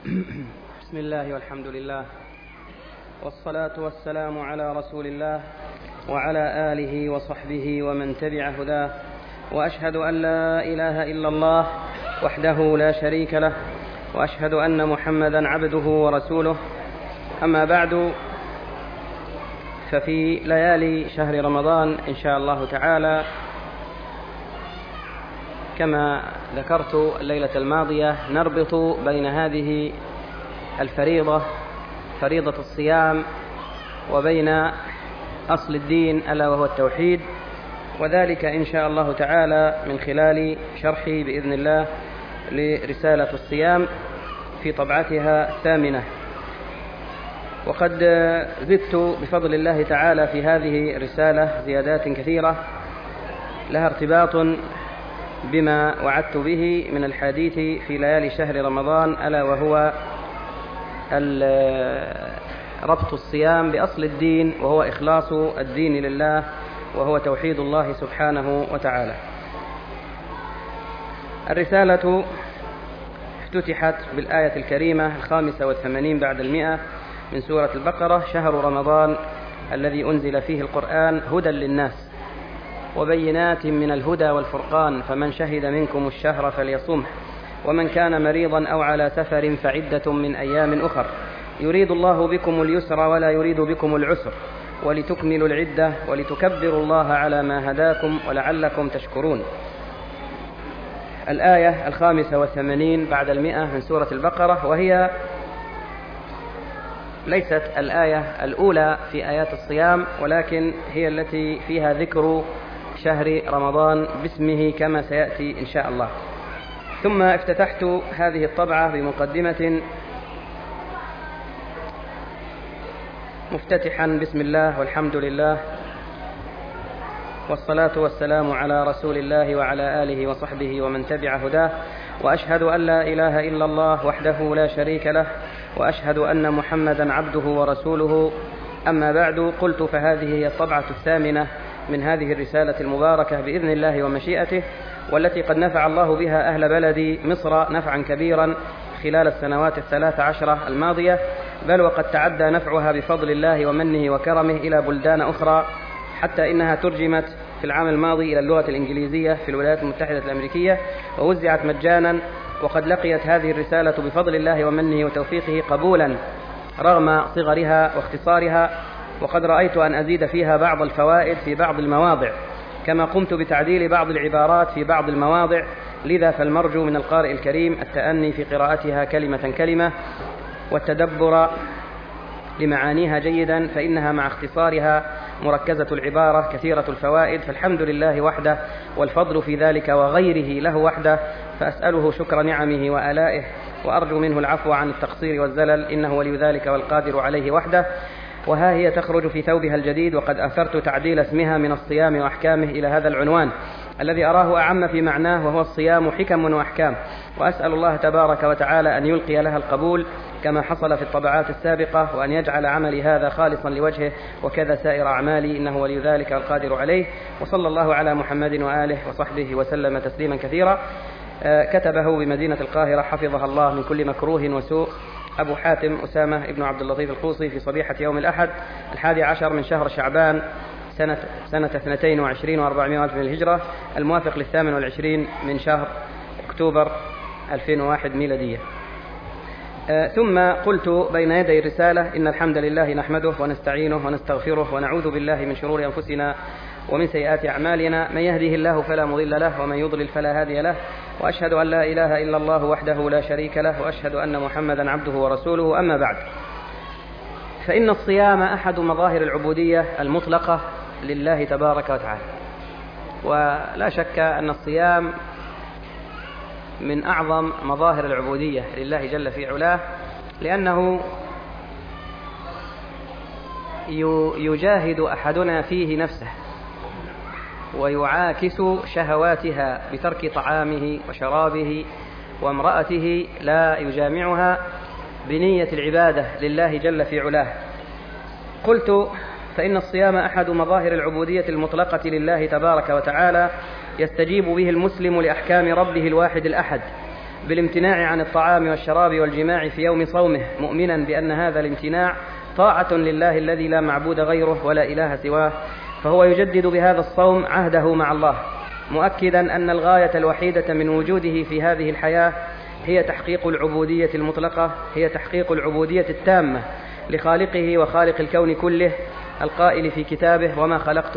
بسم الله والحمد لله والصلاة والسلام على رسول الله وعلى آله وصحبه ومن تبع هداه، وأشهد أن لا إله إلا الله وحده لا شريك له، وأشهد أن محمدا عبده ورسوله. أما بعد، ففي ليالي شهر رمضان إن شاء الله تعالى كما ذكرت الليلة الماضية نربط بين هذه الفريضة، فريضة الصيام، وبين أصل الدين ألا وهو التوحيد، وذلك إن شاء الله تعالى من خلال شرحي بإذن الله لرسالة الصيام في طبعتها الثامنة. وقد زدت بفضل الله تعالى في هذه الرسالة زيادات كثيرة لها ارتباط بما وعدت به من الحديث في ليالي شهر رمضان، ألا وهو ربط الصيام بأصل الدين، وهو إخلاص الدين لله، وهو توحيد الله سبحانه وتعالى. الرسالة افتتحت بالآية الكريمة 85 بعد 100 من سورة البقرة: شهر رمضان الذي أنزل فيه القرآن هدى للناس وبينات من الهدى والفرقان، فمن شهد منكم الشهر فليصمه، ومن كان مريضا أو على سفر فعدة من أيام أخر، يريد الله بكم اليسر ولا يريد بكم العسر، ولتكملوا العدة ولتكبروا الله على ما هداكم ولعلكم تشكرون. الآية 85 بعد 100 من سورة البقرة، وهي ليست الآية الأولى في آيات الصيام، ولكن هي التي فيها ذكر شهر رمضان باسمه كما سيأتي إن شاء الله. ثم افتتحت هذه الطبعة بمقدمة مفتتحا: بسم الله والحمد لله والصلاة والسلام على رسول الله وعلى آله وصحبه ومن تبع هداه، وأشهد أن لا إله إلا الله وحده لا شريك له، وأشهد أن محمدا عبده ورسوله. أما بعد، قلت فهذه هي الطبعة الثامنة من هذه الرسالة المباركة بإذن الله ومشيئته، والتي قد نفع الله بها أهل بلدي مصر نفعا كبيرا خلال السنوات 13 الماضية، بل وقد تعدى نفعها بفضل الله ومنه وكرمه إلى بلدان أخرى، حتى إنها ترجمت في العام الماضي إلى اللغة الإنجليزية في الولايات المتحدة الأمريكية ووزعت مجانا. وقد لقيت هذه الرسالة بفضل الله ومنه وتوفيقه قبولا رغم صغرها واختصارها، وقد رأيت أن أزيد فيها بعض الفوائد في بعض المواضع، كما قمت بتعديل بعض العبارات في بعض المواضع، لذا فالمرجو من القارئ الكريم التأني في قراءتها كلمة كلمة والتدبر لمعانيها جيدا، فإنها مع اختصارها مركزة العبارة كثيرة الفوائد، فالحمد لله وحده، والفضل في ذلك وغيره له وحده، فأسأله شكر نعمه وآلائه، وأرجو منه العفو عن التقصير والزلل، إنه ولي ذلك والقادر عليه وحده. وها هي تخرج في ثوبها الجديد، وقد أثرت تعديل اسمها من الصيام وأحكامه إلى هذا العنوان الذي أراه أعم في معناه، وهو الصيام حكم وأحكام، وأسأل الله تبارك وتعالى أن يلقي لها القبول كما حصل في الطبعات السابقة، وأن يجعل عملي هذا خالصا لوجهه، وكذا سائر أعمالي، إنه ولي ذلك والقادر عليه. وصلى الله على محمد وآله وصحبه وسلم تسليما كثيرا. كتبه بمدينة القاهرة حفظها الله من كل مكروه وسوء أبو حاتم أسامة ابن عبد اللطيف الخوصي في صبيحة يوم الأحد 11 من شهر شعبان سنة 22 و400 من الهجرة، الموافق 28 من شهر أكتوبر 2001 ميلادية. ثم قلت بين يدي الرسالة: إن الحمد لله نحمده ونستعينه ونستغفره ونعوذ بالله من شرور أنفسنا ومن سيئات أعمالنا، من يهده الله فلا مضل له ومن يضلل فلا هادي له، وأشهد أن لا إله إلا الله وحده لا شريك له، وأشهد أن محمدا عبده ورسوله. أما بعد، فإن الصيام أحد مظاهر العبودية المطلقة لله تبارك وتعالى، ولا شك أن الصيام من أعظم مظاهر العبودية لله جل في علاه، لأنه يجاهد أحدنا فيه نفسه ويعاكس شهواتها بترك طعامه وشرابه، وامرأته لا يجامعها بنية العبادة لله جل في علاه. قلت فإن الصيام أحد مظاهر العبودية المطلقة لله تبارك وتعالى، يستجيب به المسلم لأحكام ربه الواحد الأحد، بالامتناع عن الطعام والشراب والجماع في يوم صومه، مؤمنا بأن هذا الامتناع طاعة لله الذي لا معبود غيره ولا إله سواه، فهو يجدد بهذا الصوم عهده مع الله، مؤكدا أن الغاية الوحيدة من وجوده في هذه الحياة هي تحقيق العبودية المطلقة، هي تحقيق العبودية التامة لخالقه وخالق الكون كله، القائل في كتابه: وما خلقت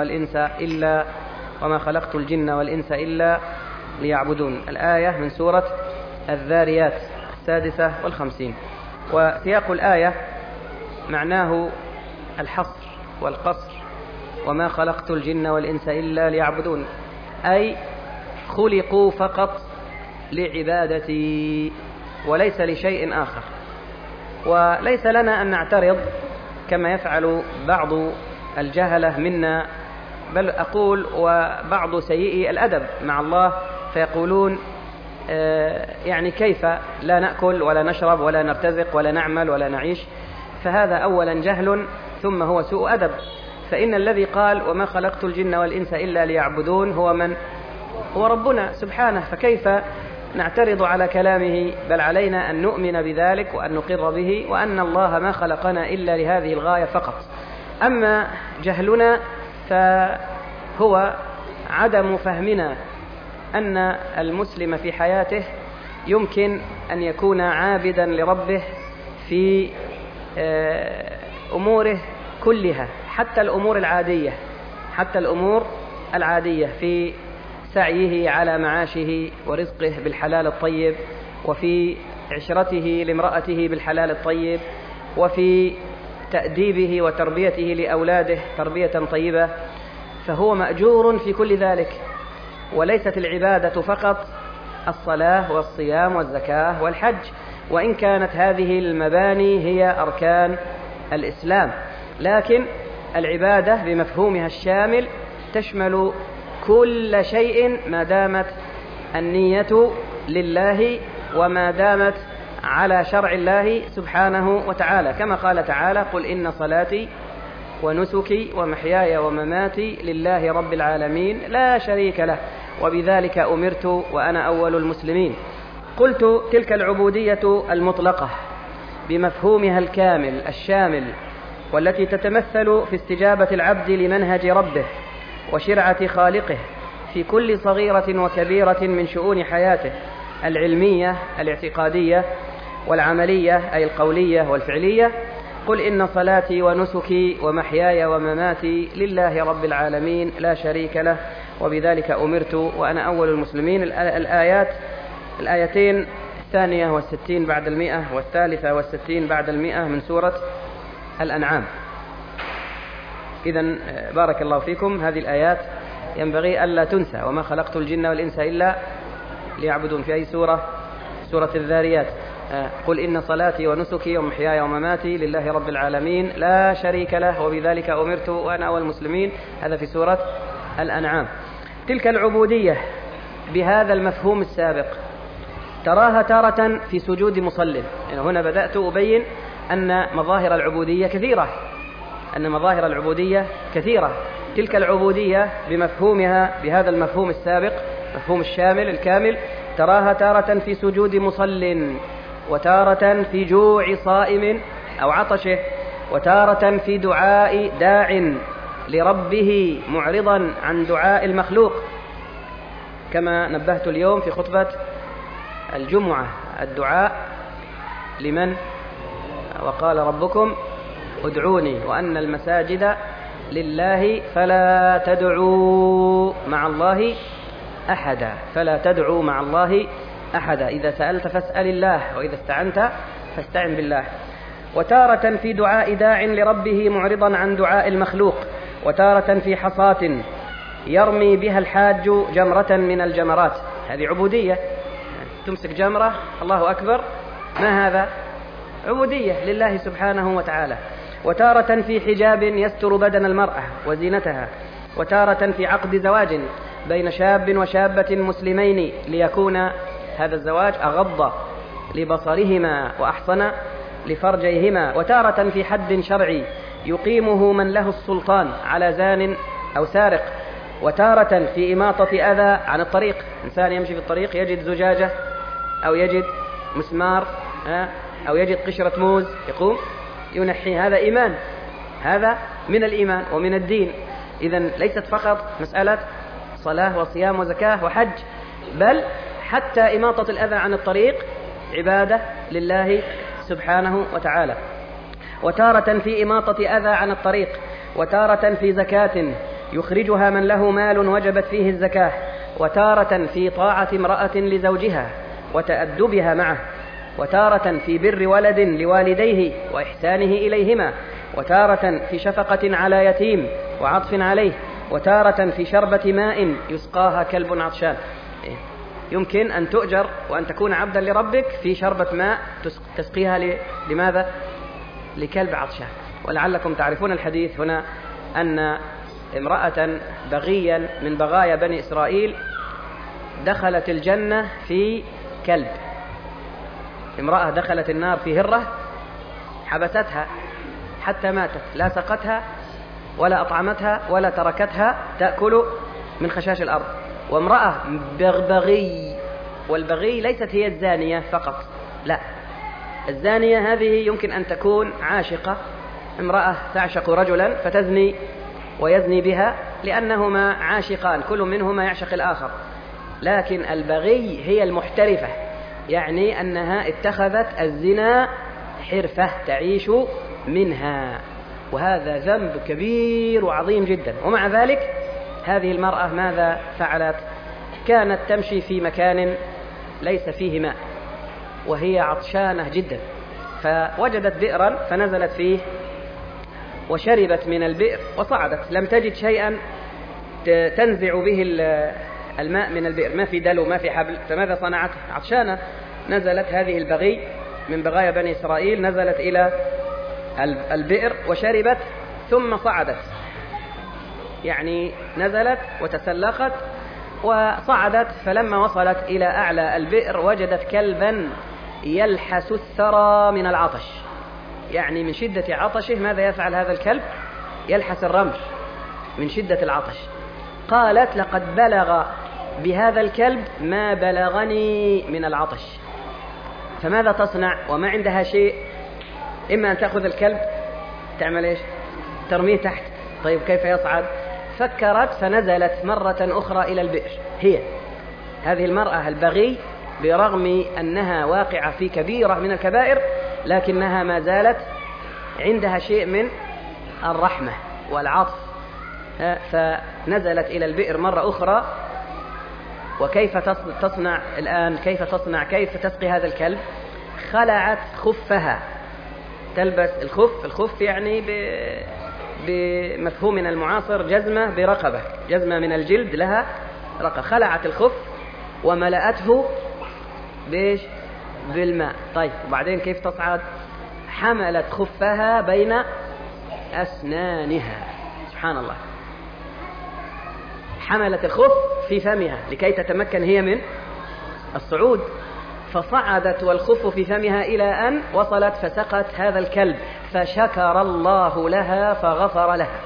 الجن والإنس إلا ليعبدون. الآية من سورة الذاريات 56. وسياق الآية معناه الحصر والقصر: وما خلقت الجن والإنس إلا ليعبدون، أي خلقوا فقط لعبادتي وليس لشيء آخر. وليس لنا أن نعترض كما يفعل بعض الجهلة منا، بل أقول وبعض سيئي الأدب مع الله، فيقولون يعني كيف لا نأكل ولا نشرب ولا نرتزق ولا نعمل ولا نعيش؟ فهذا أولا جهل، ثم هو سوء أدب. فإن الذي قال وما خلقت الجن والإنس إلا ليعبدون هو من؟ هو ربنا سبحانه، فكيف نعترض على كلامه؟ بل علينا أن نؤمن بذلك وأن نقر به، وأن الله ما خلقنا إلا لهذه الغاية فقط. أما جهلنا فهو عدم فهمنا أن المسلم في حياته يمكن أن يكون عابدا لربه في أموره كلها، حتى الأمور العادية، في سعيه على معاشه ورزقه بالحلال الطيب، وفي عشرته لامرأته بالحلال الطيب، وفي تأديبه وتربيته لأولاده تربية طيبة، فهو مأجور في كل ذلك. وليست العبادة فقط الصلاة والصيام والزكاة والحج، وإن كانت هذه المباني هي أركان الإسلام، لكن العبادة بمفهومها الشامل تشمل كل شيء ما دامت النية لله وما دامت على شرع الله سبحانه وتعالى، كما قال تعالى: قل إن صلاتي ونسكي ومحياي ومماتي لله رب العالمين لا شريك له وبذلك أمرت وأنا أول المسلمين. قلت: تلك العبودية المطلقة بمفهومها الكامل الشامل، والتي تتمثل في استجابة العبد لمنهج ربه وشرعة خالقه في كل صغيرة وكبيرة من شؤون حياته العلمية الاعتقادية والعملية أي القولية والفعلية. قل إن صلاتي ونسكي ومحياي ومماتي لله رب العالمين لا شريك له وبذلك أمرت وأنا أول المسلمين. الآيتين 62 بعد 100 و63 بعد 100 من سورة الأنعام. إذن بارك الله فيكم، هذه الآيات ينبغي ألا تنسى: وما خلقت الجن والإنس إلا ليعبدون. في أي سورة؟ سورة الذاريات. قل إن صلاتي ونسكي ومحياي ومماتي لله رب العالمين لا شريك له وبذلك أمرت وأنا أول المسلمين، هذا في سورة الأنعام. تلك العبودية بهذا المفهوم السابق تراها تارة في سجود مصل. يعني هنا بدأت أبين أن مظاهر العبودية كثيرة، تلك العبودية بمفهومها بهذا المفهوم السابق، مفهوم الشامل الكامل، تراها تارة في سجود مصل، وتارة في جوع صائم أو عطشه، وتارة في دعاء داع لربه معرضا عن دعاء المخلوق، كما نبهت اليوم في خطبة الجمعة: الدعاء لمن؟ وقال ربكم ادعوني وأن المساجد لله فلا تدعوا مع الله أحدا، إذا سألت فاسأل الله وإذا استعنت فاستعن بالله. وتارة في دعاء داع لربه معرضا عن دعاء المخلوق، وتارة في حصاة يرمي بها الحاج جمرة من الجمرات، هذه عبودية، تمسك جمرة الله أكبر، ما هذا؟ عبودية لله سبحانه وتعالى. وتارة في حجاب يستر بدن المرأة وزينتها، وتارة في عقد زواج بين شاب وشابة مسلمين ليكون هذا الزواج أغض لبصرهما وأحصن لفرجيهما، وتارة في حد شرعي يقيمه من له السلطان على زان أو سارق، وتارة في إماطة أذى عن الطريق، إنسان يمشي في الطريق يجد زجاجة أو يجد مسمار أو يجد قشرة موز يقوم ينحي. هذا إيمان، هذا من الإيمان ومن الدين. إذن ليست فقط مسألة صلاة وصيام وزكاة وحج، بل حتى إماطة الأذى عن الطريق عبادة لله سبحانه وتعالى. وتارة في إماطة أذى عن الطريق، وتارة في زكاة يخرجها من له مال وجبت فيه الزكاة، وتارة في طاعة امرأة لزوجها وتأدبها معه، وتارة في بر ولد لوالديه وإحسانه إليهما، وتارة في شفقة على يتيم وعطف عليه، وتارة في شربة ماء يسقاها كلب عطشان. يمكن أن تؤجر وأن تكون عبدا لربك في شربة ماء تسقيها لماذا؟ لكلب عطشان. ولعلكم تعرفون الحديث هنا أن امرأة بغيا من بغايا بني إسرائيل دخلت الجنة في كلب. امرأة دخلت النار في هرة حبستها حتى ماتت، لا سقتها ولا أطعمتها ولا تركتها تأكل من خشاش الأرض. وامرأة بغي، والبغي ليست هي الزانية فقط، لا، الزانية هذه يمكن أن تكون عاشقة، امرأة تعشق رجلا فتزني ويزني بها لأنهما عاشقان كل منهما يعشق الآخر. لكن البغي هي المحترفة، يعني أنها اتخذت الزنا حرفة تعيش منها، وهذا ذنب كبير وعظيم جدا. ومع ذلك هذه المرأة ماذا فعلت؟ كانت تمشي في مكان ليس فيه ماء وهي عطشانة جدا، فوجدت بئرا فنزلت فيه وشربت من البئر وصعدت، لم تجد شيئا تنزع به الماء من البئر، ما في دلو ما في حبل. فماذا صنعت؟ عطشانة، نزلت هذه البغي من بغايا بني إسرائيل، نزلت إلى البئر وشربت ثم صعدت، يعني نزلت وتسلقت وصعدت. فلما وصلت إلى أعلى البئر وجدت كلبا يلحس الثرى من العطش، يعني من شدة عطشه ماذا يفعل هذا الكلب؟ يلحس الرمل من شدة العطش. قالت لقد بلغ بهذا الكلب ما بلغني من العطش. فماذا تصنع وما عندها شيء؟ إما أن تأخذ الكلب تعمل إيش؟ ترميه تحت. طيب كيف يصعد؟ فكرت فنزلت مرة أخرى إلى البئر. هي هذه المرأة البغي برغم أنها واقعة في كبيرة من الكبائر لكنها ما زالت عندها شيء من الرحمة والعطف، فنزلت إلى البئر مرة أخرى. وكيف تصنع الآن؟ كيف تسقي هذا الكلب؟ خلعت خفها، تلبس الخف يعني بمفهومنا المعاصر جزمة برقبة، جزمة من الجلد لها رقبة. خلعت الخف وملأته بالماء. طيب وبعدين كيف تصعد؟ حملت خفها بين أسنانها، سبحان الله، حملت الخف في فمها لكي تتمكن هي من الصعود، فصعدت والخف في فمها إلى أن وصلت فسقت هذا الكلب، فشكر الله لها فغفر لها.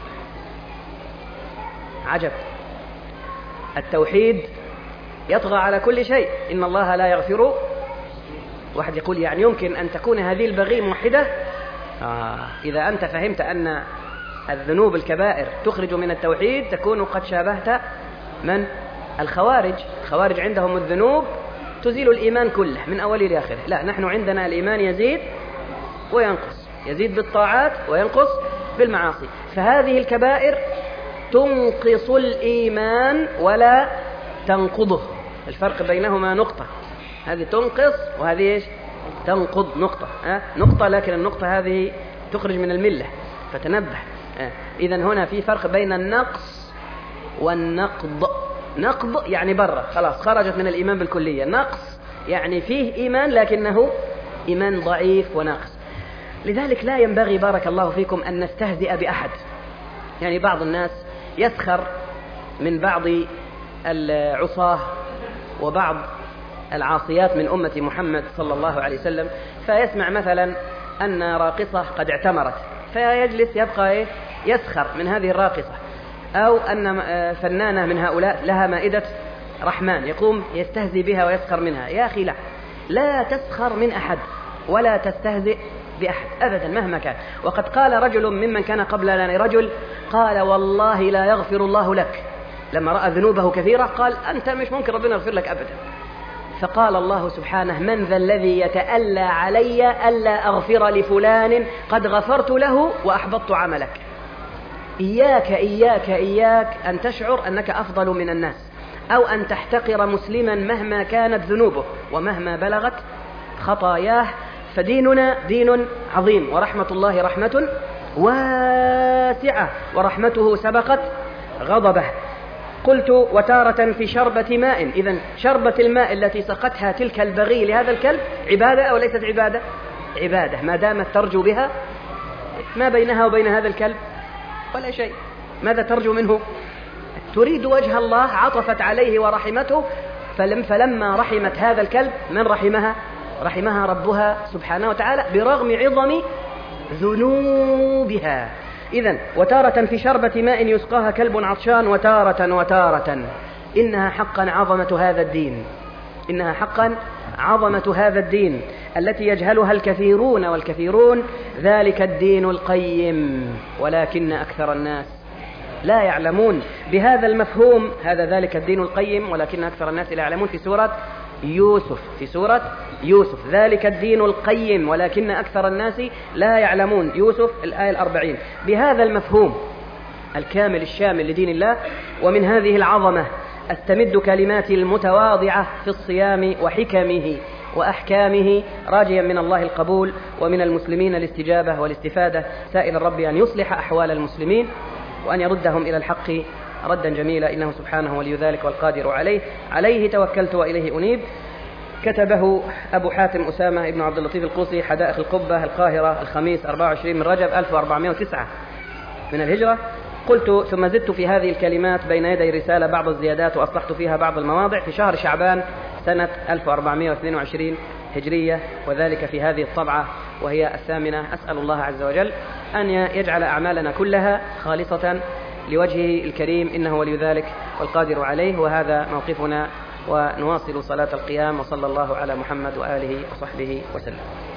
عجب، التوحيد يطغى على كل شيء. إن الله لا يغفر. واحد يقول يعني يمكن أن تكون هذه البغي موحدة؟ إذا أنت فهمت أن الذنوب الكبائر تخرج من التوحيد تكون قد شابهت من الخوارج. الخوارج عندهم الذنوب تزيل الإيمان كله من أوله لآخره. لا، نحن عندنا الإيمان يزيد وينقص، يزيد بالطاعات وينقص بالمعاصي. فهذه الكبائر تنقص الإيمان ولا تنقضه، الفرق بينهما نقطة، هذه تنقص وهذه إيش؟ تنقض. نقطة لكن النقطة هذه تخرج من الملة، فتنبه. إذن هنا في فرق بين النقص والنقض. نقض يعني برة، خلاص خرجت من الإيمان بالكلية. نقص يعني فيه إيمان لكنه إيمان ضعيف وناقص. لذلك لا ينبغي بارك الله فيكم أن نستهزئ بأحد. يعني بعض الناس يسخر من بعض العصاة وبعض العاصيات من أمة محمد صلى الله عليه وسلم، فيسمع مثلا أن راقصة قد اعتمرت فيجلس يبقى يسخر من هذه الراقصة، أو أن فنانة من هؤلاء لها مائدة رحمن يقوم يستهزي بها ويسخر منها. يا أخي لا، لا تسخر من أحد ولا تستهزئ بأحد أبدا مهما كان. وقد قال رجل ممن كان قبلنا لرجل قال والله لا يغفر الله لك، لما رأى ذنوبه كثيرة قال أنت مش ممكن ربنا يغفر لك أبدا. فقال الله سبحانه من ذا الذي يتألى علي ألا أغفر لفلان قد غفرت له وأحبطت عملك. إياك إياك إياك أن تشعر أنك أفضل من الناس، أو أن تحتقر مسلما مهما كانت ذنوبه ومهما بلغت خطاياه، فديننا دين عظيم، ورحمة الله رحمة واسعة، ورحمته سبقت غضبه. قلت وتارة في شربة ماء، إذن شربة الماء التي سقتها تلك البغي لهذا الكلب عبادة أو ليست عبادة؟ عبادة، ما دامت ترجو بها. ما بينها وبين هذا الكلب ولا شيء، ماذا ترجو منه؟ تريد وجه الله، عطفت عليه ورحمته. فلما رحمت هذا الكلب من رحمها؟ رحمها ربها سبحانه وتعالى برغم عظم ذنوبها. إذن وتارة في شربة ماء يسقاها كلب عطشان، وتارة إنها حقا عظمة هذا الدين، إنها حقا عظمة هذا الدين التي يجهلها الكثيرون والكثيرون. ذلك الدين القيم ولكن أكثر الناس لا يعلمون بهذا المفهوم. هذا ذلك الدين القيم ولكن أكثر الناس لا يعلمون في سورة يوسف، في سورة يوسف ذلك الدين القيم ولكن أكثر الناس لا يعلمون. يوسف الآية 40. بهذا المفهوم الكامل الشامل لدين الله ومن هذه العظمة أستمد كلماتي المتواضعة في الصيام وحكمه وأحكامه، راجيا من الله القبول ومن المسلمين الاستجابة والاستفادة، سائل الرب أن يصلح أحوال المسلمين وأن يردهم إلى الحق ردا جميلا، إنه سبحانه ولي ذلك والقادر عليه. عليه توكلت وإليه أنيب. كتبه أبو حاتم أسامة بن عبد اللطيف القوصي، حدائق القبة، القاهرة، الخميس 24 من رجب 1409 من الهجرة. قلت ثم زدت في هذه الكلمات بين يدي رسالة بعض الزيادات وأصلحت فيها بعض المواضع في شهر شعبان سنة 1422 هجرية، وذلك في هذه الطبعة وهي 8. أسأل الله عز وجل أن يجعل أعمالنا كلها خالصة لوجهه الكريم، إنه ولي ذلك والقادر عليه. وهذا موقفنا، ونواصل صلاة القيام، وصلى الله على محمد وآله وصحبه وسلم.